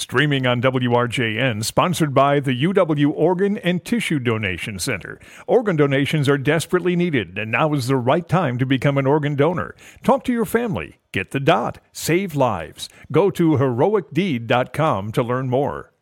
Streaming on WRJN, sponsored by the UW Organ and Tissue Donation Center. Organ donations are desperately needed, and now is the right time to become an organ donor. Talk to your family. Get the dot. Save lives. Go to heroicdeed.com to learn more.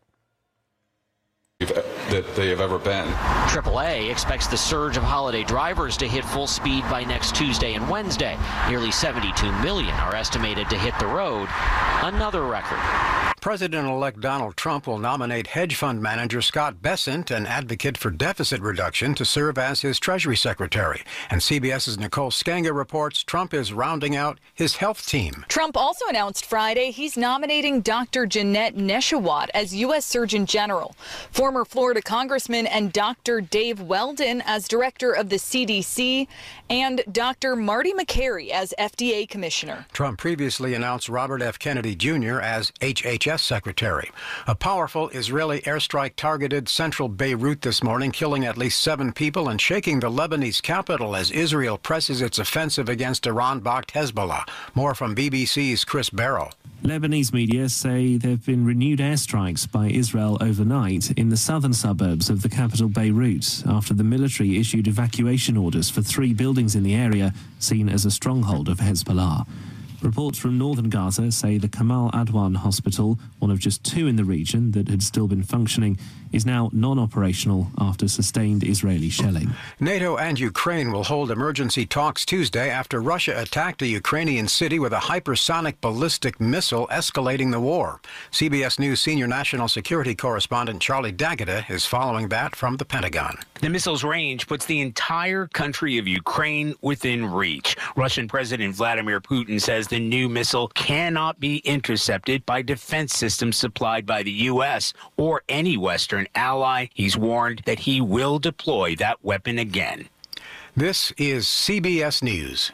That they have ever been. AAA expects the surge of holiday drivers to hit full speed by next Tuesday and Wednesday. Nearly 72 million are estimated to hit the road, another record. President-elect Donald Trump will nominate hedge fund manager Scott Bessent, an advocate for deficit reduction, to serve as his Treasury Secretary. And CBS's Nicole Sganga reports Trump is rounding out his health team. Trump also announced Friday he's nominating Dr. Jeanette Neshawat as U.S. Surgeon General, former Florida Congressman and Dr. Dave Weldon as Director of the CDC, and Dr. Marty Makary as FDA Commissioner. Trump previously announced Robert F. Kennedy Jr. as HHS Secretary. A powerful Israeli airstrike targeted central Beirut this morning, killing at least 7 people and shaking the Lebanese capital as Israel presses its offensive against Iran-backed Hezbollah. More from BBC's Chris Barrow. Lebanese media say there have been renewed airstrikes by Israel overnight in the southern suburbs of the capital Beirut after the military issued evacuation orders for 3 buildings in the area seen as a stronghold of Hezbollah. Reports from northern Gaza say the Kamal Adwan hospital, one of just 2 in the region that had still been functioning, is now non-operational after sustained Israeli shelling. NATO and Ukraine will hold emergency talks Tuesday after Russia attacked a Ukrainian city with a hypersonic ballistic missile, escalating the war. CBS News senior national security correspondent Charlie D'Agata is following that from the Pentagon. The missile's range puts the entire country of Ukraine within reach. Russian President Vladimir Putin says the new missile cannot be intercepted by defense systems supplied by the U.S. or any Western ally. He's warned that he will deploy that weapon again. This is CBS News.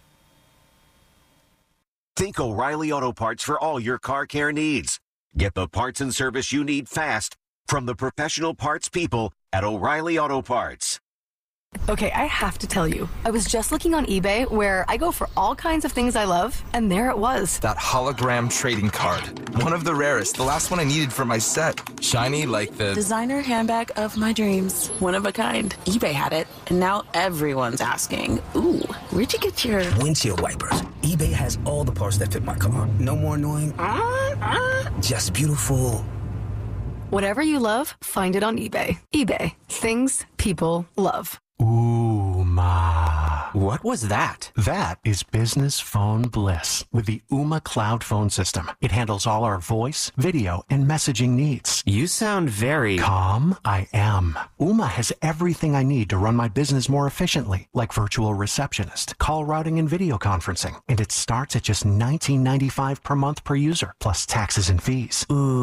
Think O'Reilly Auto Parts for all your car care needs. Get the parts and service you need fast from the professional parts people at O'Reilly Auto Parts. Okay, I have to tell you, I was just looking on eBay where I go for all kinds of things I love, and there it was. That hologram trading card. One of the rarest. The last one I needed for my set. Shiny like the designer handbag of my dreams. One of a kind. eBay had it, and now everyone's asking, ooh, where'd you get your windshield wipers? eBay has all the parts that fit my car. No more annoying. Just beautiful. Whatever you love, find it on eBay. eBay. Things people love. Ooh, ma. What was that? That is business phone bliss with the Ooma Cloud Phone System. It handles all our voice, video, and messaging needs. You sound very calm. I am. Ooma has everything I need to run my business more efficiently, like virtual receptionist, call routing, and video conferencing. And it starts at just $19.95 per month per user, plus taxes and fees.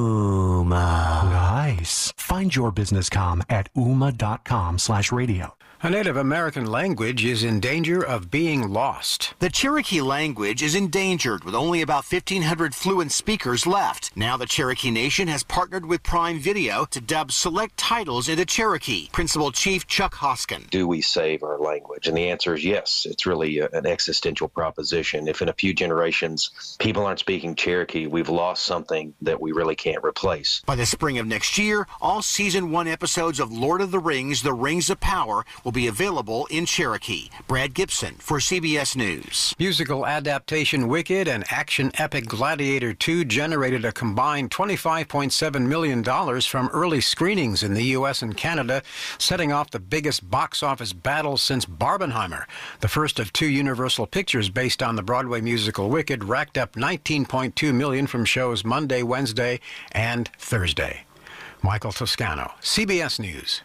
Ooma. Nice. Find your business comm at ooma.com/radio. A Native American language is in danger of being lost. The Cherokee language is endangered with only about 1,500 fluent speakers left. Now the Cherokee Nation has partnered with Prime Video to dub select titles into Cherokee. Principal Chief Chuck Hoskin. Do we save our language? And the answer is yes. It's really an existential proposition. If in a few generations people aren't speaking Cherokee, we've lost something that we really can't replace. By the spring of next year, all Season 1 episodes of Lord of the Rings, The Rings of Power, will be available in Cherokee. Brad Gibson for CBS News. Musical adaptation Wicked and action epic Gladiator 2 generated a combined $25.7 million from early screenings in the U.S. and Canada, setting off the biggest box office battle since Barbenheimer. The first of 2 Universal pictures based on the Broadway musical Wicked racked up $19.2 million from shows Monday, Wednesday, and Thursday. Michael Toscano, CBS News.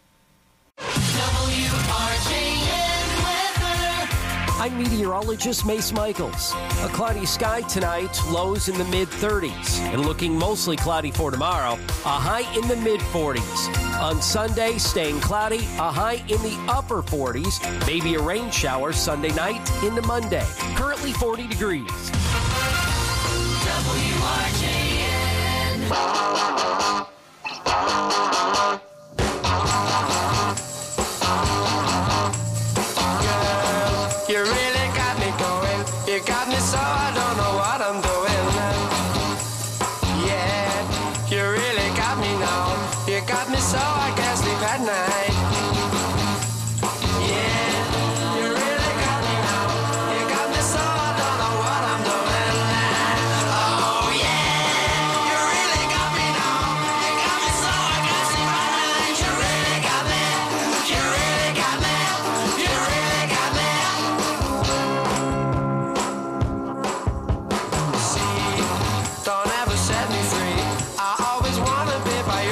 I'm meteorologist Mace Michaels. A cloudy sky tonight, lows in the mid-30s, and looking mostly cloudy for tomorrow, a high in the mid-40s. On Sunday, staying cloudy, a high in the upper 40s, maybe a rain shower Sunday night into Monday. Currently 40 degrees. WRJN. You really got me going. You got me so I don't know what I'm doing. Yeah.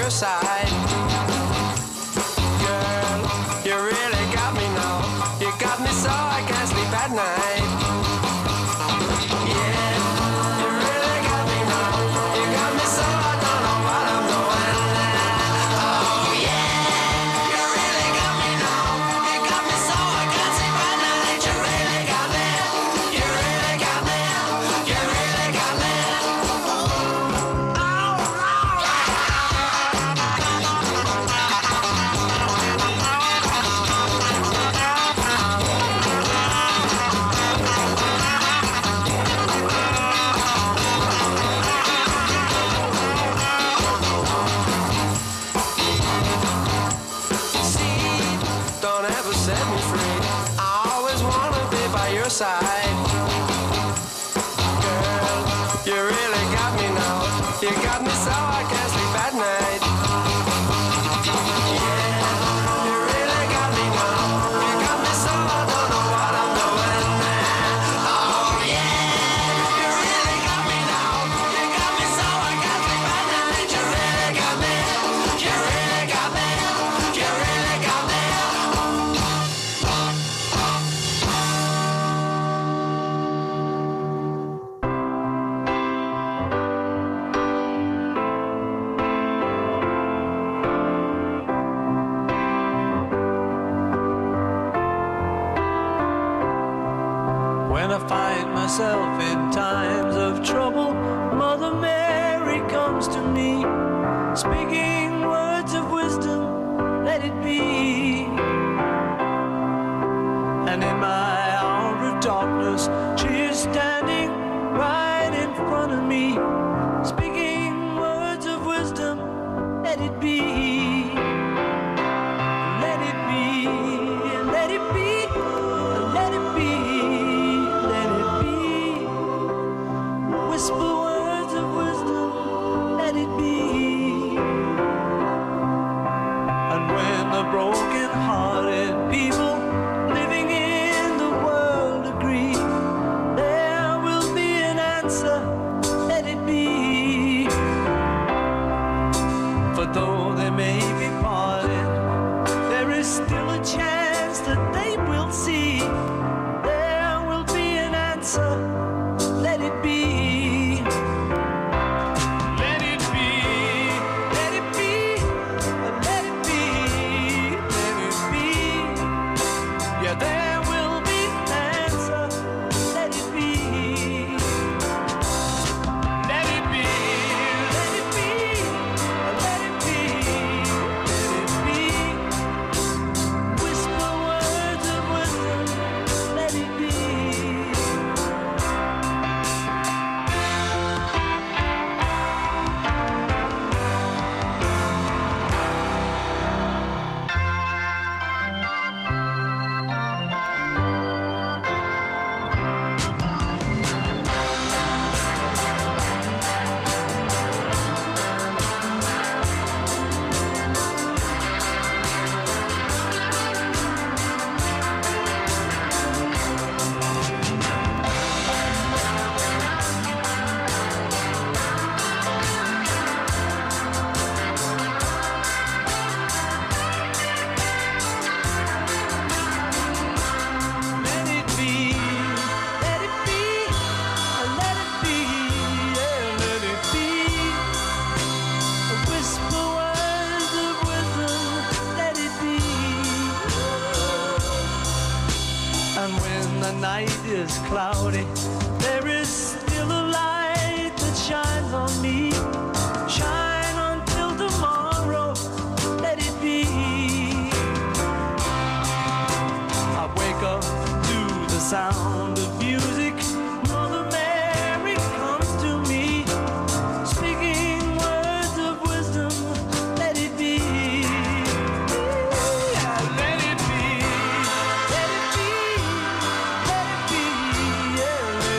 your side. Girl, you really got me now. You got me so I can't sleep at night. Yeah, you really got me now. You got me so I don't know what I'm doing. Oh yeah, you really got me now. You got me so I can't sleep at night. You really got me. You really got me. You really got me. Don't ever set me free. I always wanna be by your side. Girl, you really got me now. You got me so I can't sleep at night. Yeah, you really got me now. You got me so I don't know what I'm doing. Oh yeah, you really got me now. You got me so I can't sleep at night. You really got me. You really got me. You really got me. When I find myself in times of trouble, Mother Mary comes to me, speaking words of wisdom, let it be. And in my hour of darkness, she is standing right in front of me, speaking words of wisdom, let it be. Let it be, let it be, let it be. Whisper words of wisdom, let it be. And when the broken-hearted people living in the world agree, there will be an answer, let it be. For though they may be parted, there is still a chance that they will see. There will be an answer, let it be. Let it be, let it be, let it be, let it be. Yeah, there will be an answer, let it be. Let it be, let it be, let it be, let it be. Whisper words of wisdom, let it be. Let it be, let it be, let it be, yeah, let it be. Whisper words of wisdom, let it be. And when the night is cloudy, there is still a light that shines on me. Shine until tomorrow, let it be. I wake up to the sound of music. Mother Mary comes to me, speaking words of wisdom, let it be. Yeah, let it be, let it be, let it be, yeah, let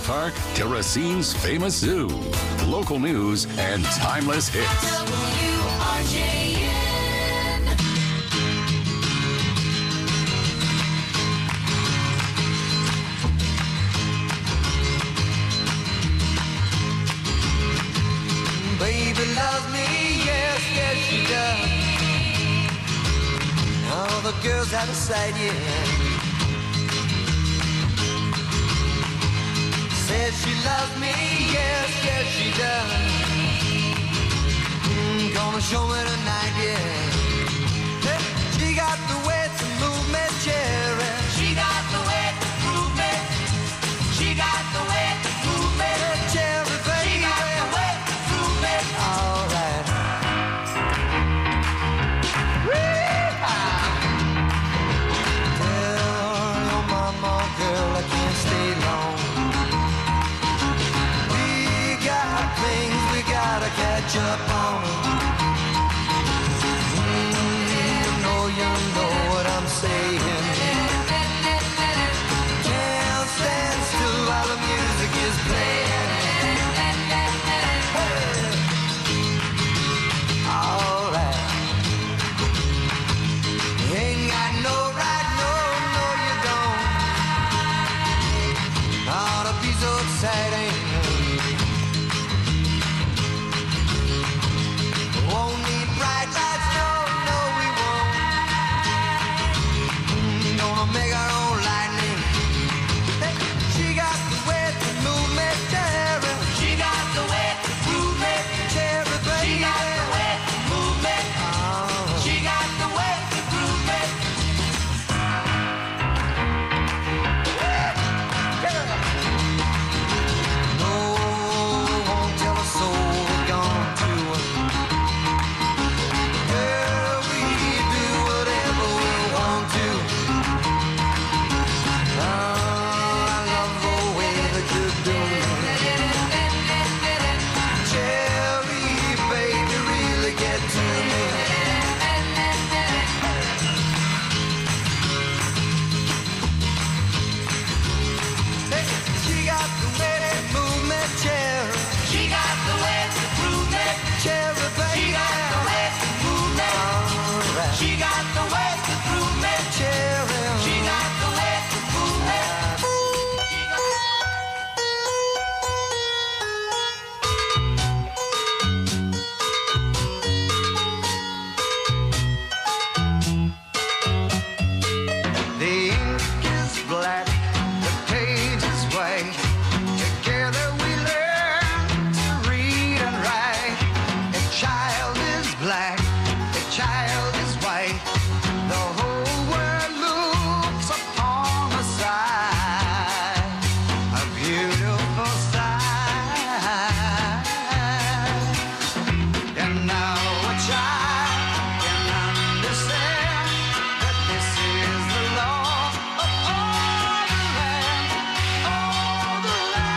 Park to Racine's famous zoo. Local news and timeless hits. WRJN. Baby loves me, yes, yes she does. All the girls out of sight, yeah. Says she loves me, yes, yes she does. Gonna show me tonight, yeah. Hey, she got the way to move me, cherry. She got the way to move me. She got the way to move me, cherry, baby. She got the way to move me. All right. Tell your mama, girl, I can't stay long. We got things we gotta catch up on. You know what I'm saying. Can't stand still while the music is playing. Alright. Ain't got no right, no, you don't. Ought to be so exciting. Won't need bright lights, no, we won't. Gonna make our own lightning. Hey, she got the way to move me, cherry. She got the way to move me, cherry, baby. She got the way to move me. She got the way to move me. No, won't tell a soul we're gone to. Girl, we do whatever we want to. I love the way that you do it. Cherry, baby, really get to me. Hey, she got the way to move me, cherry. She got the way to prove me, cherry, baby. She got the way to move me. Right. She got the way to prove me, cherry. She got the way to move me. The ink is black, the page is white. Together we learn to read and write. A child is black, a child is white. The whole world looks upon the side. A beautiful sight. And now a child can understand that this is the law of all the land, all the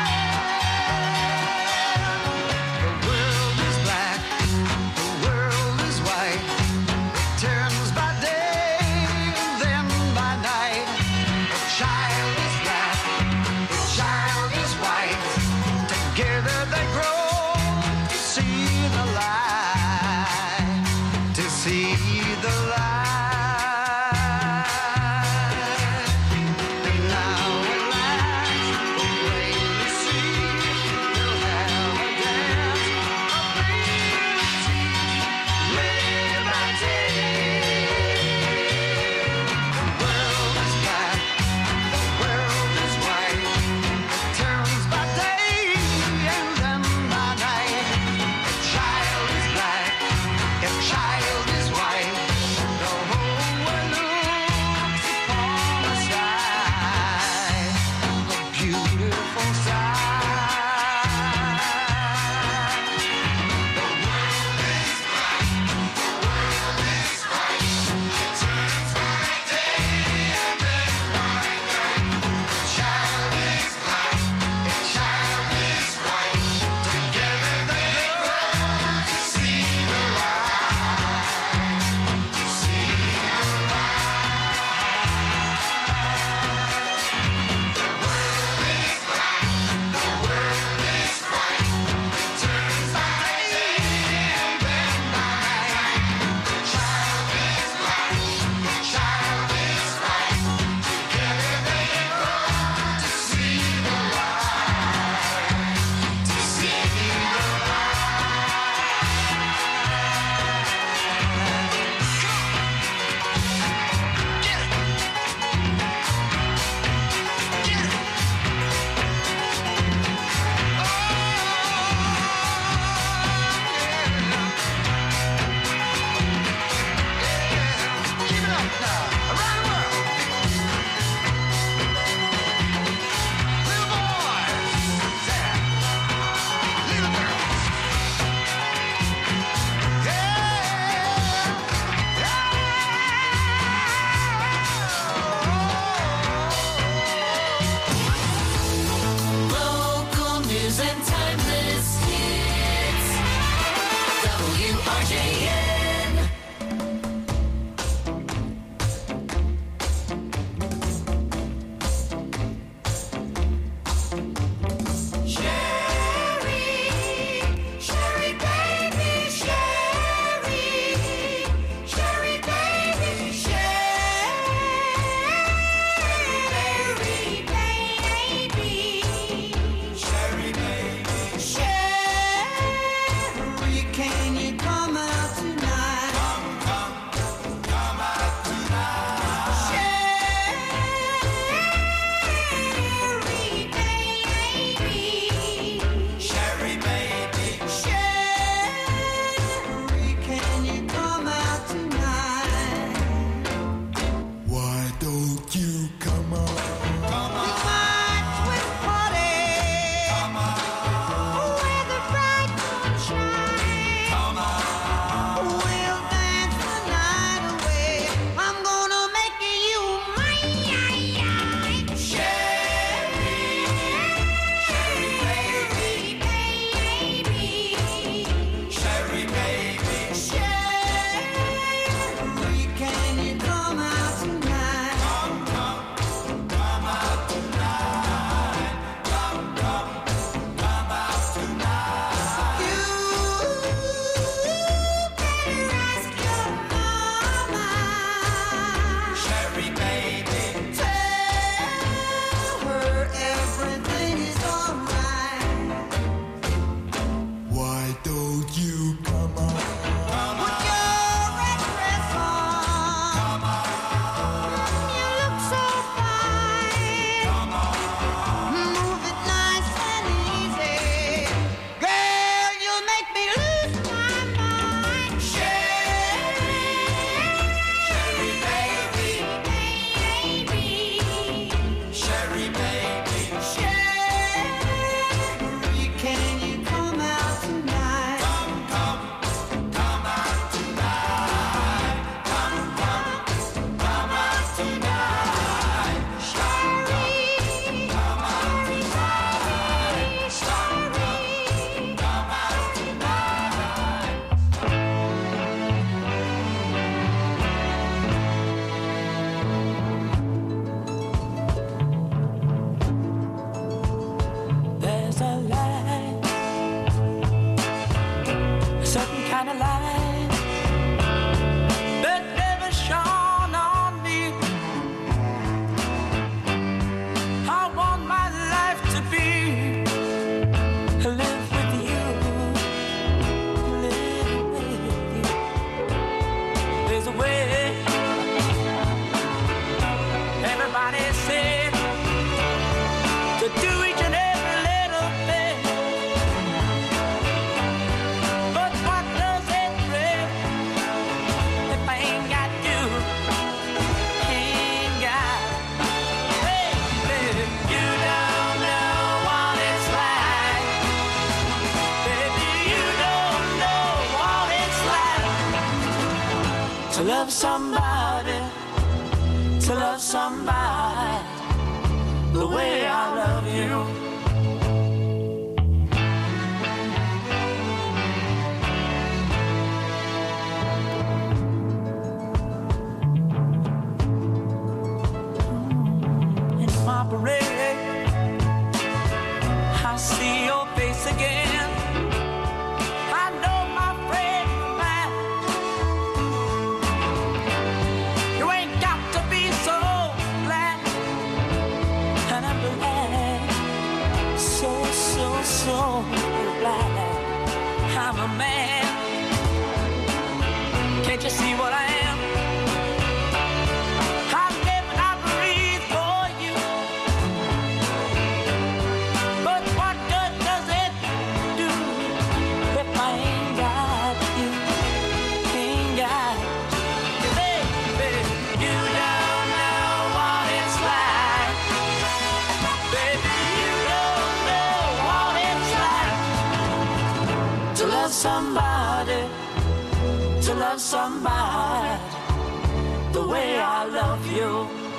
land. The world is black, the world is white. It turns by day and then by night. The child is black, the child is white. Together they grow to see the light, to see the light. And now at last, the way we see, we'll have a dance of liberty. The world is black, the world is white. It turns by day and then by news and timeless hits. WRJN. Sherry baby, Sherry baby, Sherry, can you come out tonight? Come out tonight. Sherry baby, Sherry, can you come out tonight? Why don't you come out? Come out. There's a light, a certain kind of light that never shone on me. I want my life to be live with you, live with you. There's a way. Everybody said to do each and every little thing. But what does it bring if I ain't got you? Ain't got. Baby, you don't know what it's like. Baby, you don't know what it's like to love somebody, to love somebody the way I love you. In my parade, I see your face again. I know my friend man, you ain't got to be so glad. And I'm glad, so glad I'm a man. Can't you see what I am? I live and I breathe for you. But what good does it do if I ain't got you? Ain't got you. Baby, you don't know what it's like. Baby, you don't know what it's like to love somebody, to love somebody the way I love you.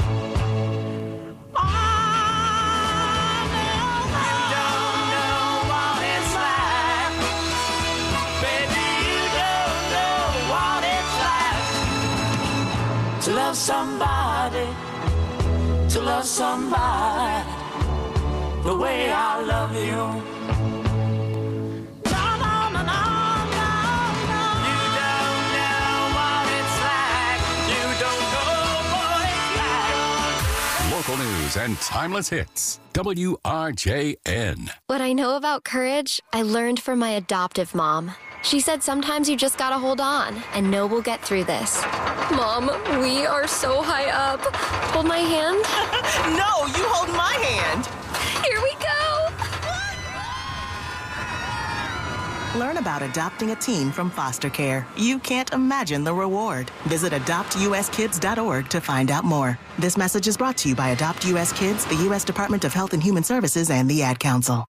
You don't know love somebody, to love somebody the way I love you. Local news and timeless hits. WRJN. What I know about courage, I learned from my adoptive mom. She said sometimes you just gotta hold on and know we'll get through this. Mom, we are so high up. Hold my hand. No, you hold my hand. Here we go. Learn about adopting a teen from foster care. You can't imagine the reward. Visit adoptuskids.org to find out more. This message is brought to you by Adopt US Kids, the U.S. Department of Health and Human Services, and the Ad Council.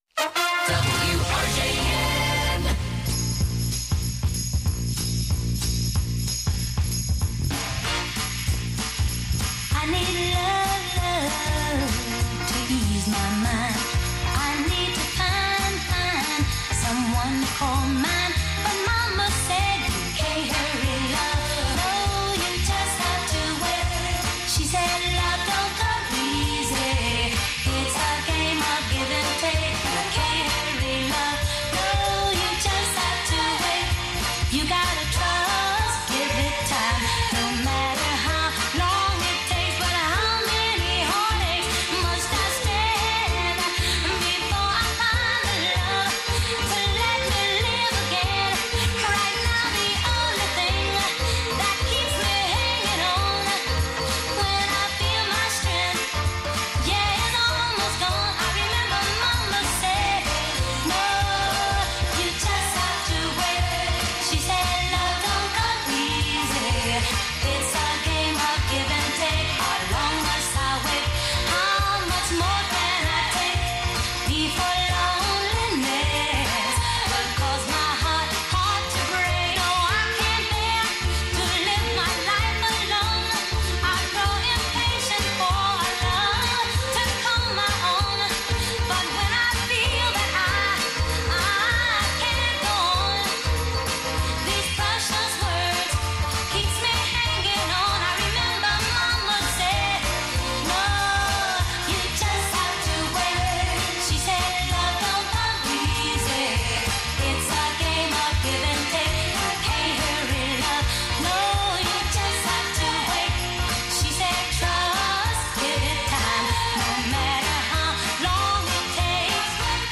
I need love to ease my mind. I need to find someone to call mine. But Mama said you can't hurry love. No, you just have to wait. She said love don't come easy. It's a game of give and take. You can't hurry love. No, you just have to wait. You gotta trust, give it time. No matter how long it takes, but how many heartaches must I stand before I find the love to let me live again? Right now the only thing that keeps me hanging on when I feel my strength, yeah, it's almost gone. I remember Mama said, no, you just have to wait. She said love don't come easy. It's a game of give and take. How long must I wait? How much more can I take before loneliness will cause my heart to break? No, I can't bear to live my life alone. I grow impatient for love to call my own. But when I feel that I can't go on, these precious words keeps me hanging on. I remember Mama said, no, you just have to wait. She said love don't come easy. It's a game of give and take. You can't hurry love. No, you just have to wait. She said trust, give it time. No matter how long it takes.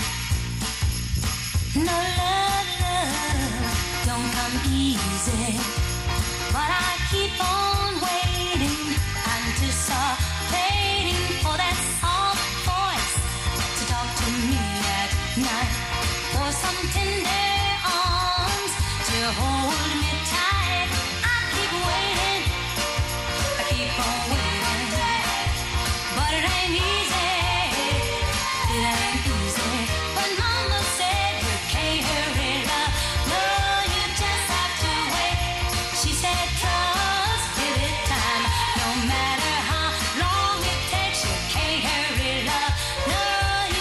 No love don't come easy. But I keep on waiting, anticipating for that soft voice to talk to me at night, for some tender arms to hold me tight. I keep waiting, I keep on waiting, but it ain't easy, it ain't easy. But Mama said you can't hurry love, no, you just have to wait. She said trust, give it time. No matter how long it takes, you can't hurry love. No, you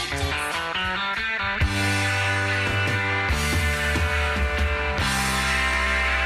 just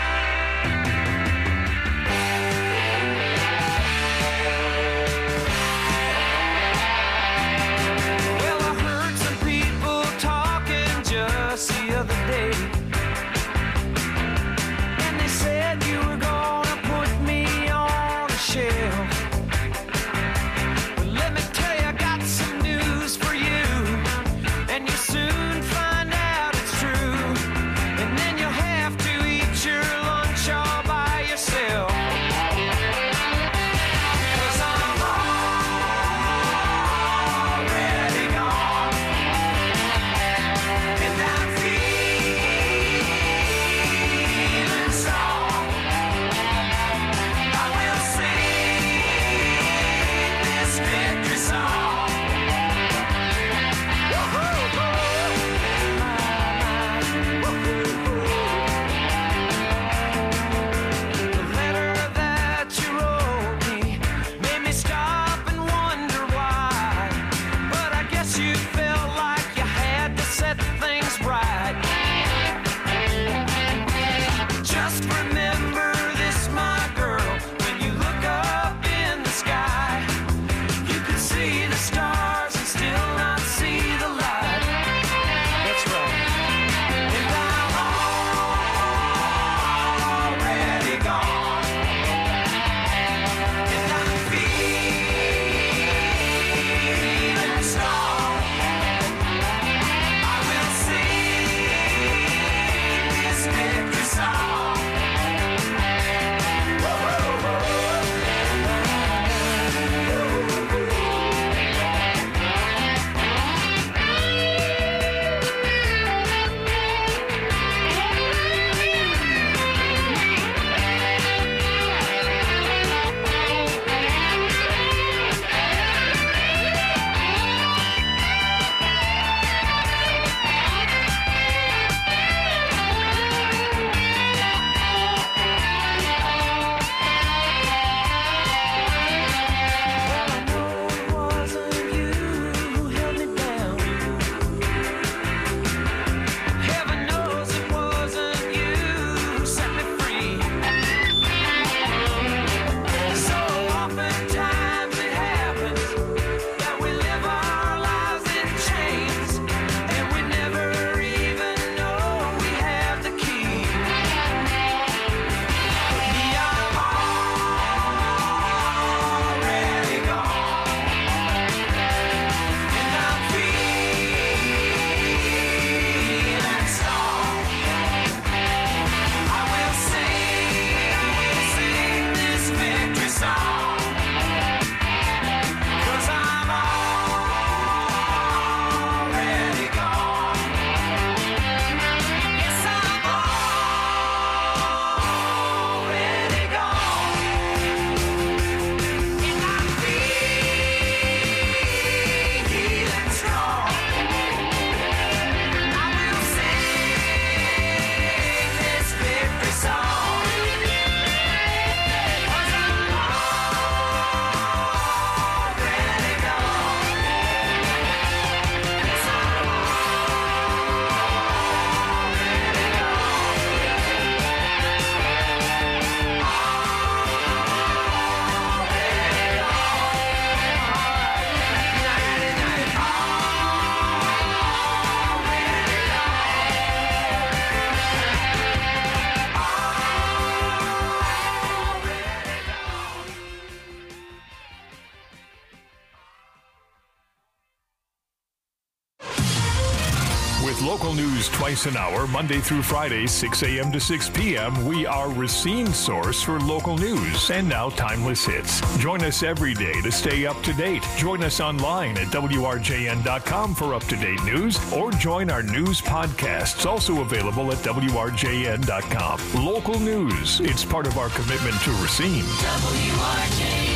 news twice an hour, Monday through Friday, 6 a.m. to 6 p.m. We are Racine's source for local news and now timeless hits. Join us every day to stay up to date. Join us online at WRJN.com for up-to-date news, or join our news podcasts, also available at WRJN.com. Local news. It's part of our commitment to Racine. WRJN.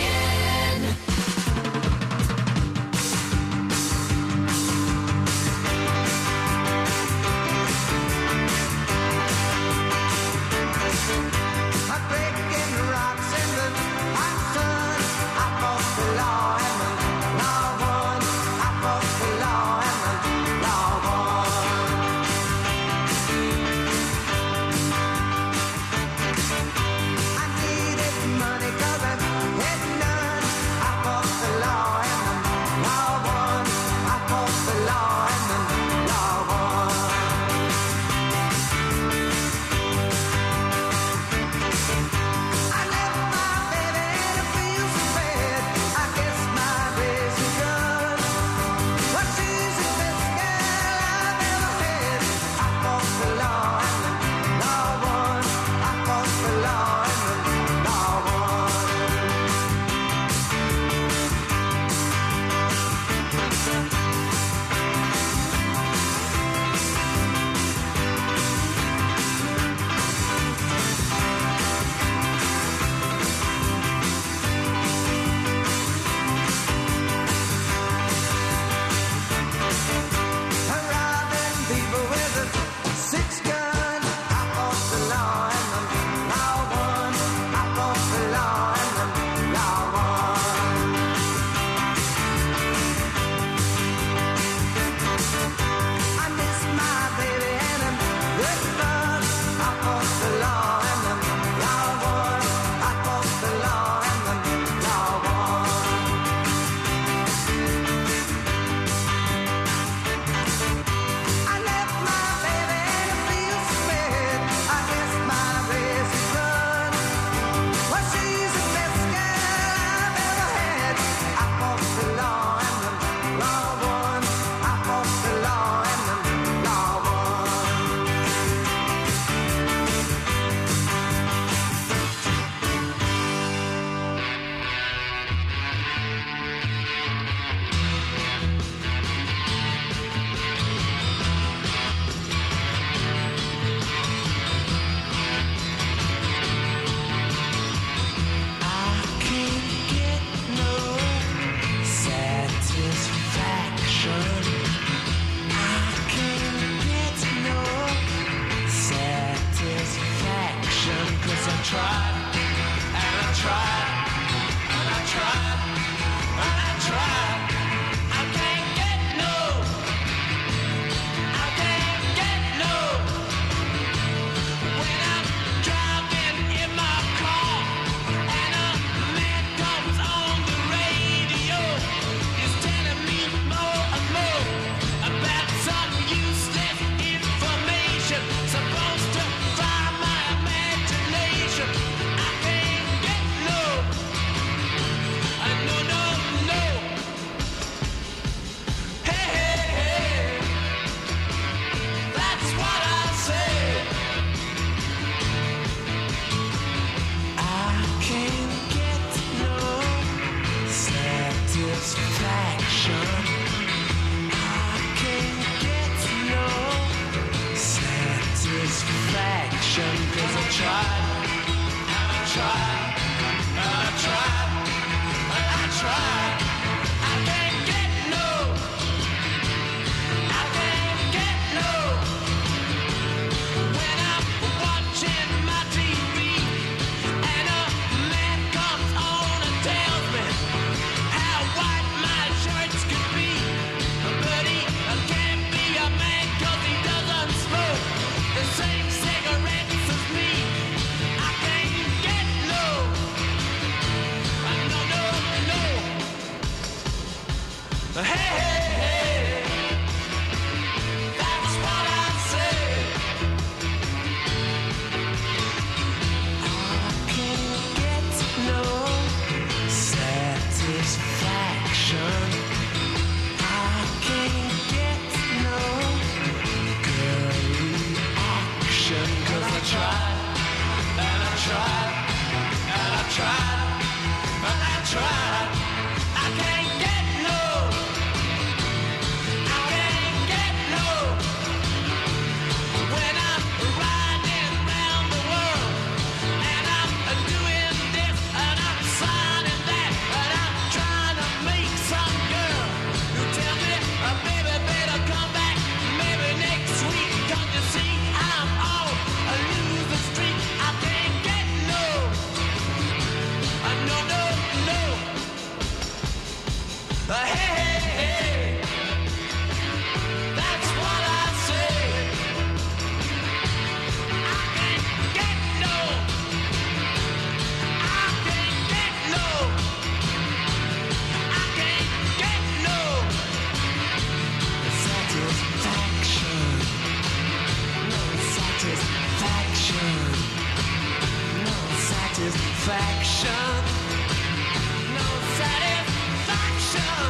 no satisfaction.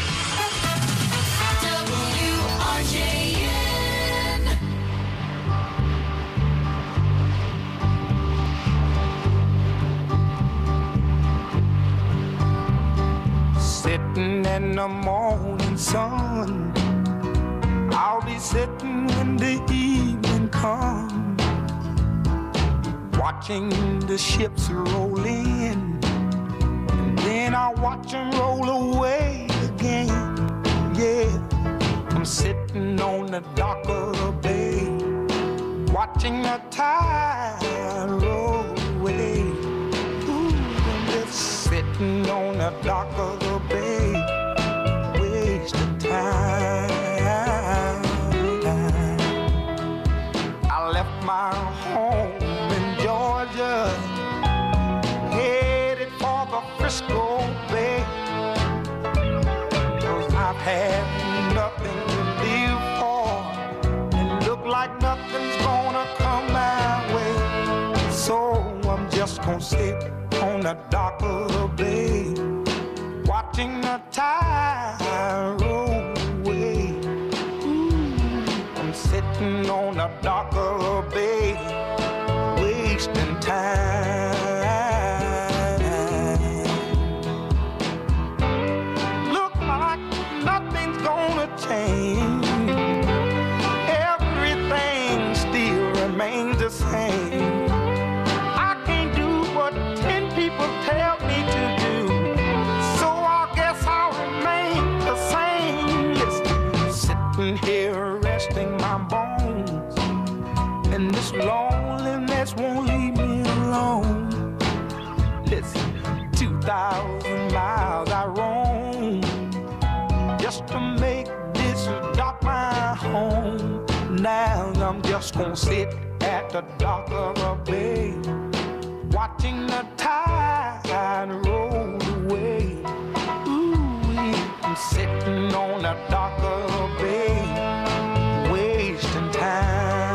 WRJN. Sitting in the morning sun, I'll be sitting when the evening comes, watching the ships roll in, and then I'll watch them roll away again. Yeah, I'm sitting on the dock of the bay, watching the tide roll away. Ooh, I'm just sitting on the dock of the bay, wasting time. I left my home in Georgia, headed for the Frisco Bay, 'cause I've had nothing to live for, and look like nothing's gonna come my way. So I'm just gonna sit on the dock of the bay, watching the tide roll away. Ooh, I'm sitting on the dock of the bay, wasting time. Look like nothing's gonna change. Everything still remains the same. I can't do what 10 people tell me to do, so I guess I'll remain the same. Listen, sitting here resting my bones, and this loneliness won't leave me alone. Listen, 2,000 miles I roam just to make this dock my home. Now I'm just gonna sit at the dock of a bay, watching the tide roll away. Ooh, I'm sitting on the dock of a bay, wasting time.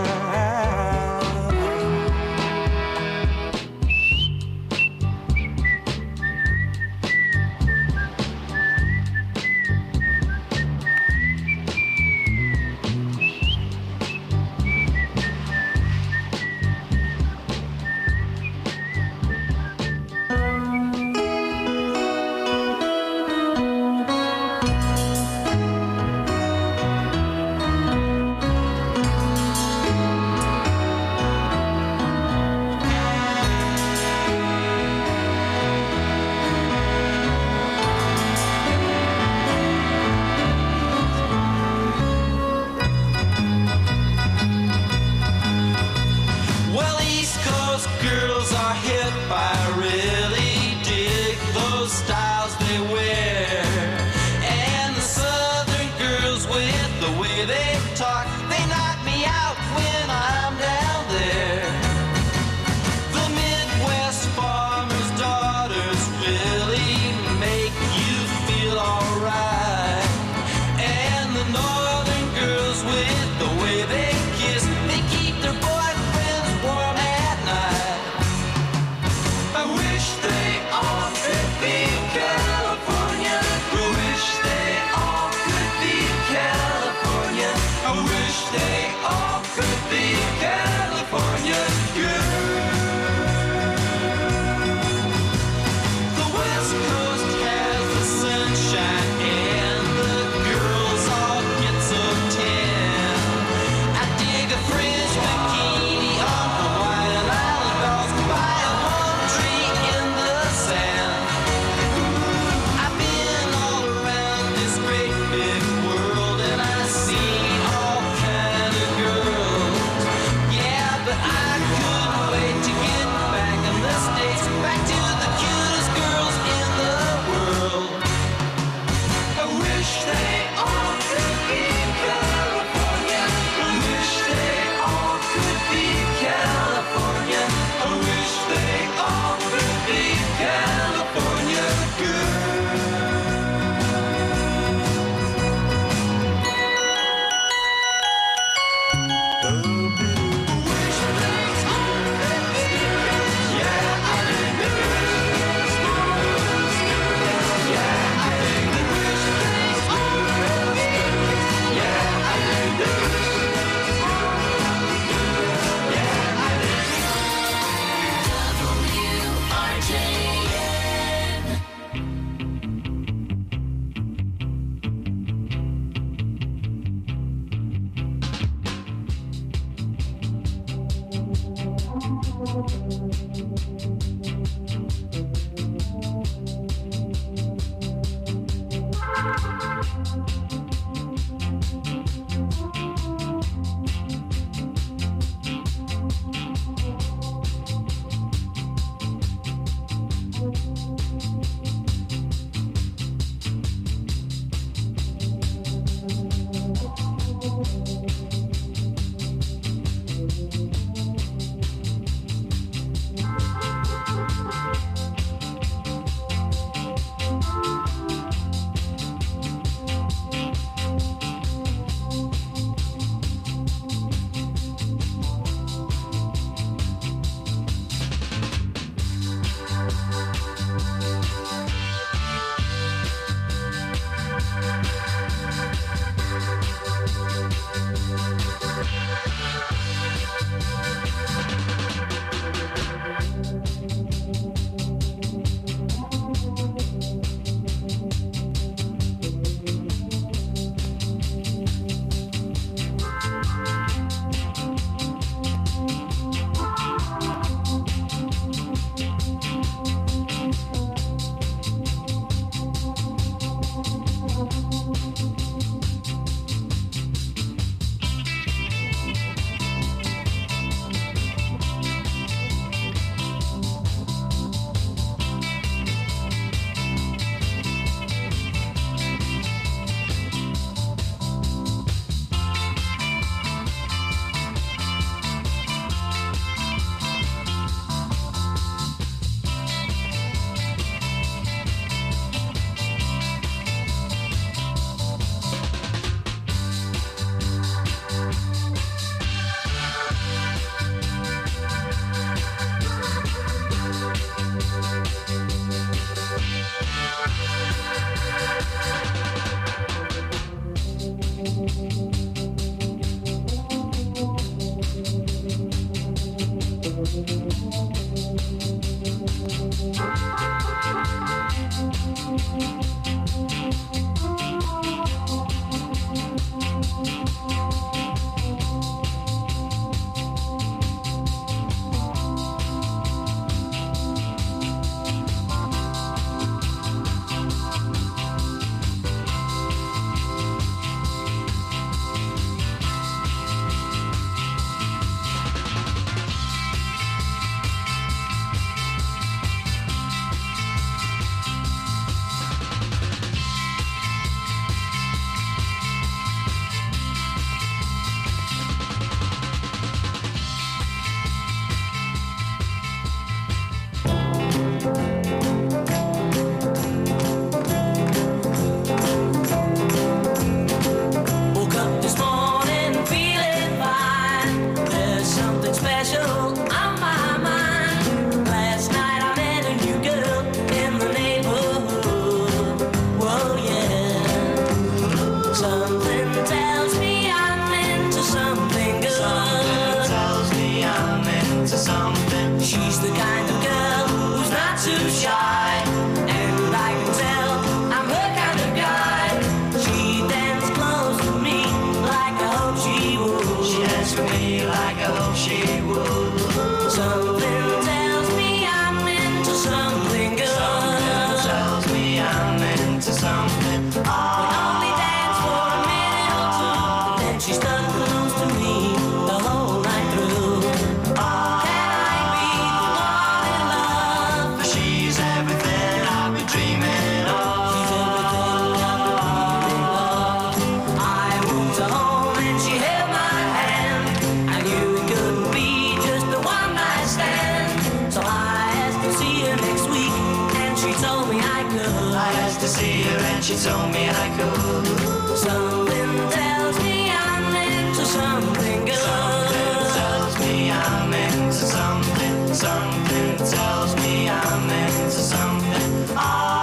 She told me I could. Something tells me I'm into something good. Something tells me I'm into something. Something tells me I'm into something.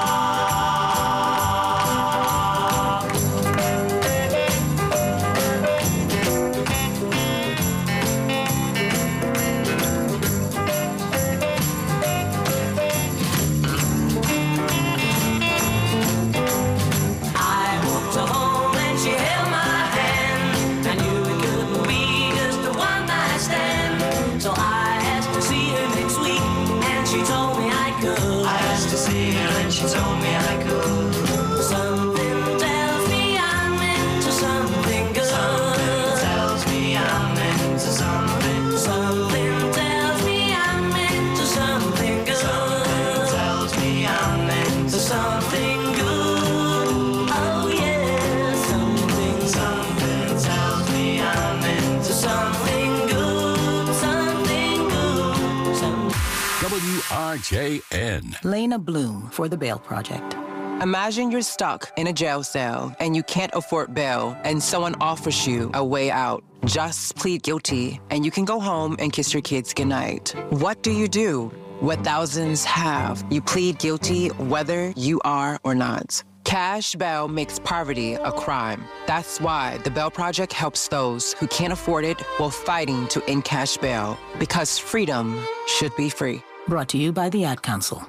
She told me I could. Something tells me I'm into something good. Something tells me I'm into something. Something tells me I'm into something good. Something tells me I'm into something good. Oh yeah, something tells me I'm into something good. WRJN. Lena Bloom for the Bail Project. Imagine you're stuck in a jail cell and you can't afford bail and someone offers you a way out. Just plead guilty and you can go home and kiss your kids goodnight. What do? What thousands have. You plead guilty whether you are or not. Cash bail makes poverty a crime. That's why the Bail Project helps those who can't afford it while fighting to end cash bail. Because freedom should be free. Brought to you by the Ad Council.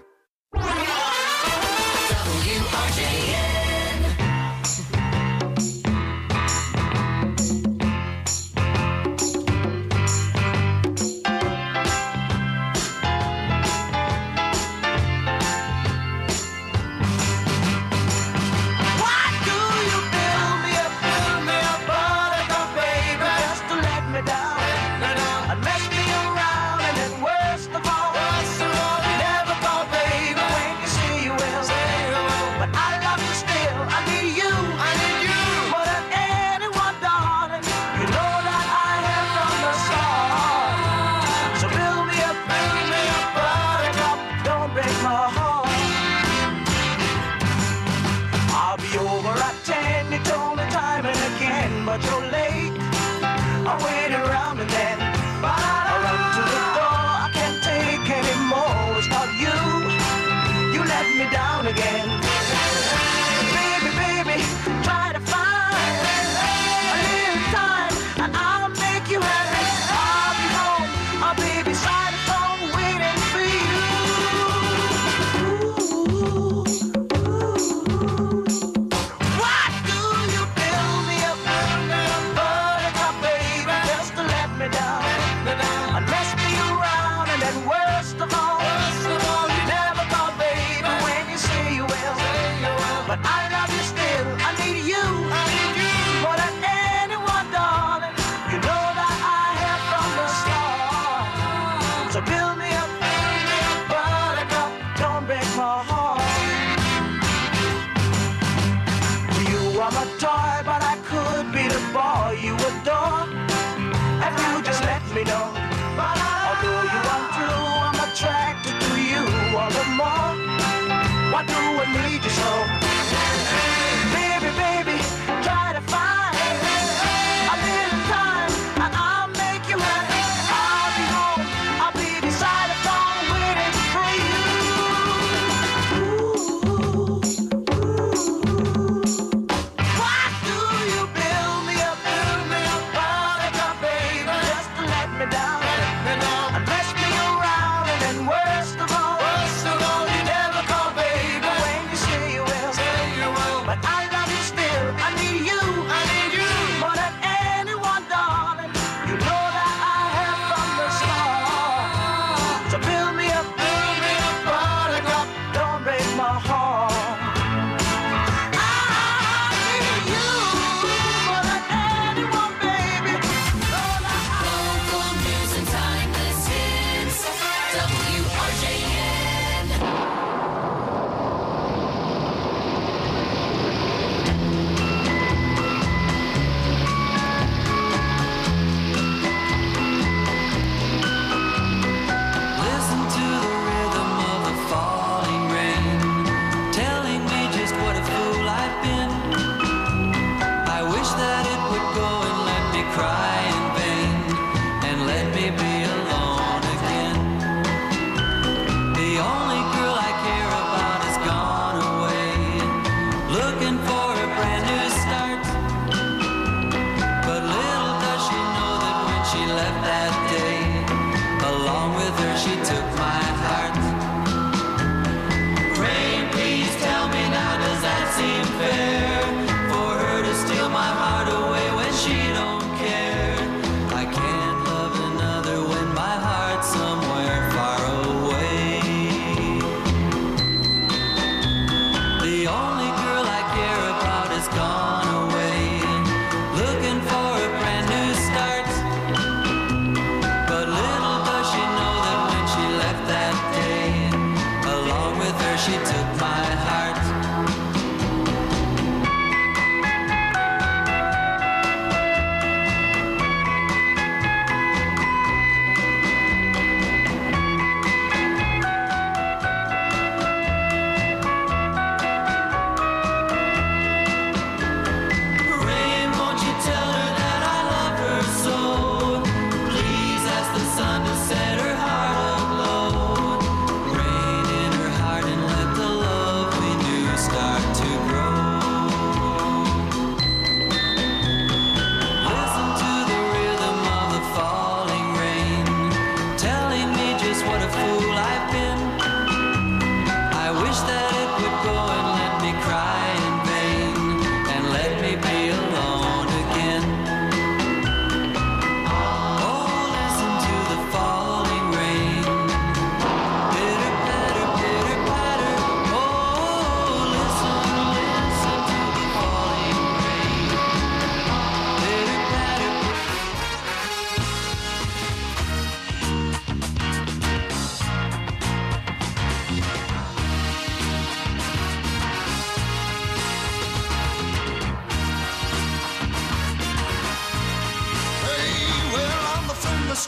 But little does she know that when she left that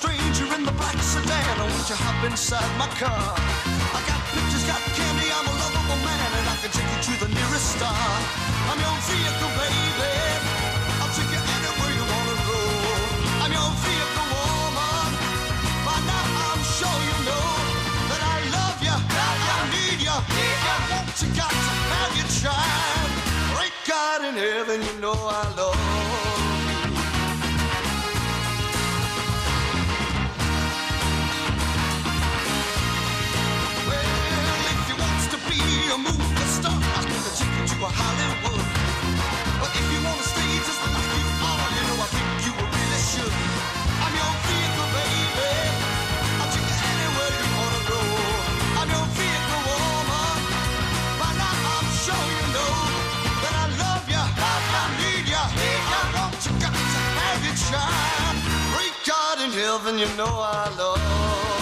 stranger in the black sedan. Won't you hop inside my car? I got pictures, got candy, I'm a lovable man, and I can take you to the nearest star. I'm your vehicle, baby. I'll take you anywhere you wanna go. I'm your vehicle, woman. By now I'm sure you know that I love you, I need you, I want you, got to have your child. Great God in heaven, you know I love you. A movie star, I'm gonna take you to a Hollywood. But if you wanna stay just like you are, you know I think you really should. I'm your vehicle, baby. I'll take you anywhere you wanna go. I'm your vehicle, woman. By now I'm sure you know that I love you, I need you, I want you, got to have your child. Great God in heaven, you know I love you.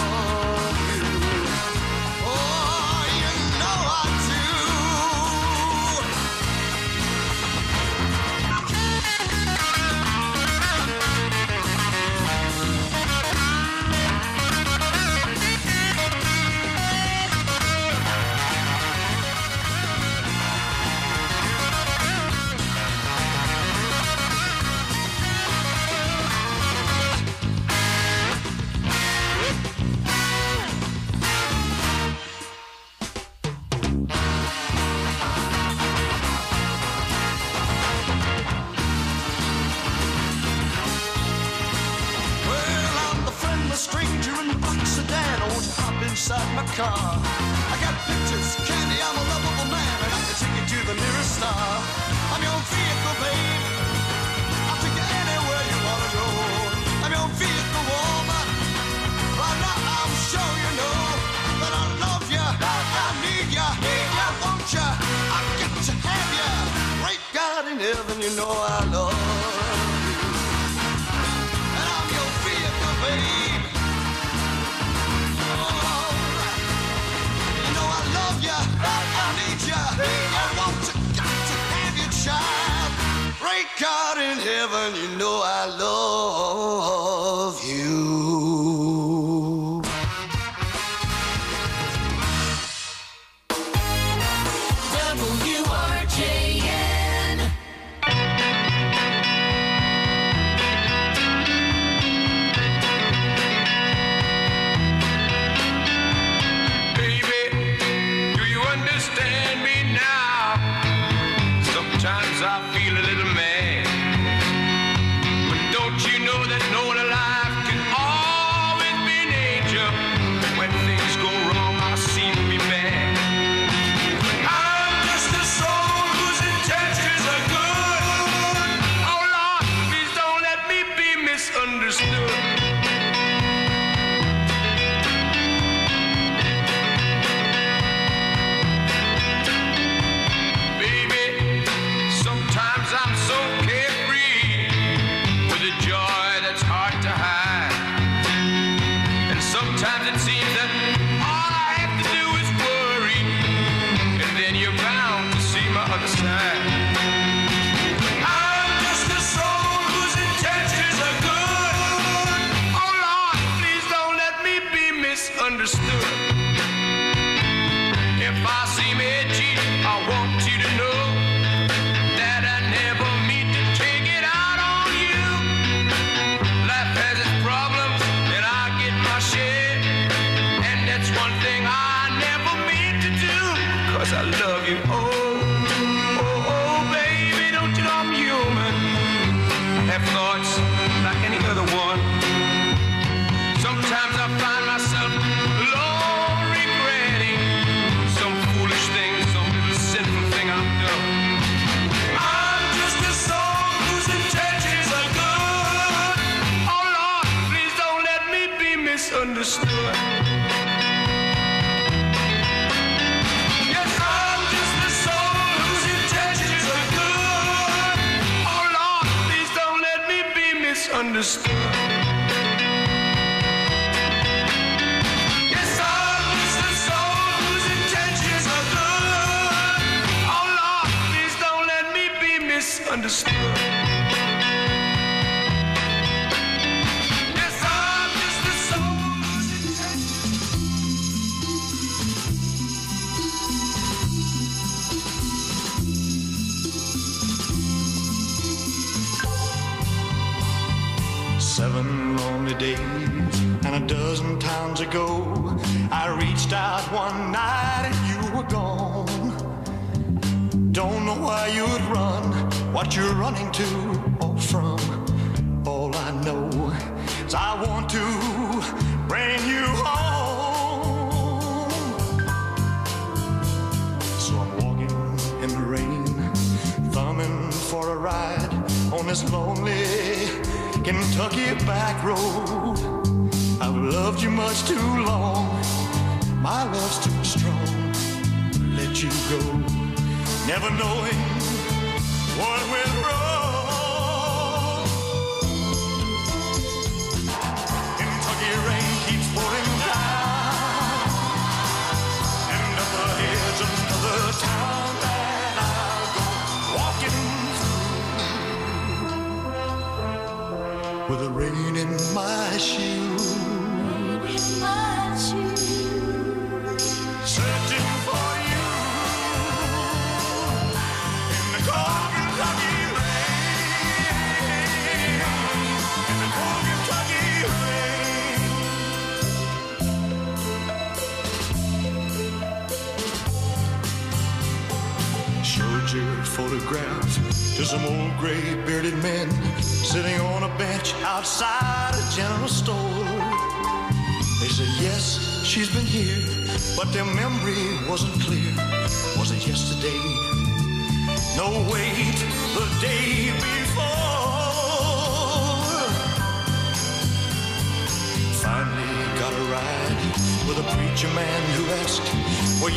Inside my car, I got pictures, candy, I'm a lovable man, and I can take you to the nearest star. I'm your vehicle, babe. I'll take you anywhere you wanna go. I'm your vehicle, woman. Right now I'm sure you know that I love you, I need you, I want you, I got to have you. Great God in heaven, you know I love you. And I'm your vehicle, babe. I need you, I want you, got to have your child. Great God in heaven, you know I love you. WRJN. Understand me now. Sometimes I feel a little mad, but don't you know that no one alive can always be an angel? When things go wrong, I seem to be bad. I'm just a soul whose intentions are good. Oh Lord, please don't let me be misunderstood. I'm so carefree with a joy that's hard to hide. And sometimes it seems that all I have to do is worry, and then you're bound to see my other side. I'm just a soul whose intentions are good. Oh Lord, please don't let me be misunderstood. If I seem edgy, I want you to know that I never mean to take it out on you. Life has its problems, and I get my share. And that's one thing I never mean to do, 'cause I love you. Oh, baby, don't you know I'm human? I have thoughts like any other one. Sometimes I find myself alone, regretting some foolish thing, some little sinful thing I've done. I'm just a soul whose intentions are good. Oh Lord, please don't let me be misunderstood. Yes, I'm just a soul whose intentions are good. Oh Lord, please don't let me be misunderstood. Understood. Yes, I'm just days and a dozen times ago, I reached out one night and you were gone. Don't know why you'd run, what you're running to or from. All I know is I want to bring you home. So I'm walking in the rain, thumbing for a ride on this lonely Kentucky back road. I've loved you much too long, my love's too strong to let you go, never knowing what went wrong. Kentucky rain keeps pouring down, and up ahead's another town that I'll go walking through, with the rain in my shoes, searching for you in the cold Kentucky rain, in the cold Kentucky rain. Showed your photograph to some old gray bearded men sitting on a bench outside a general store. They said, yes, she's been here, but their memory wasn't clear. Was it yesterday? No, wait, the day before. Finally got a ride with a preacher man who asked,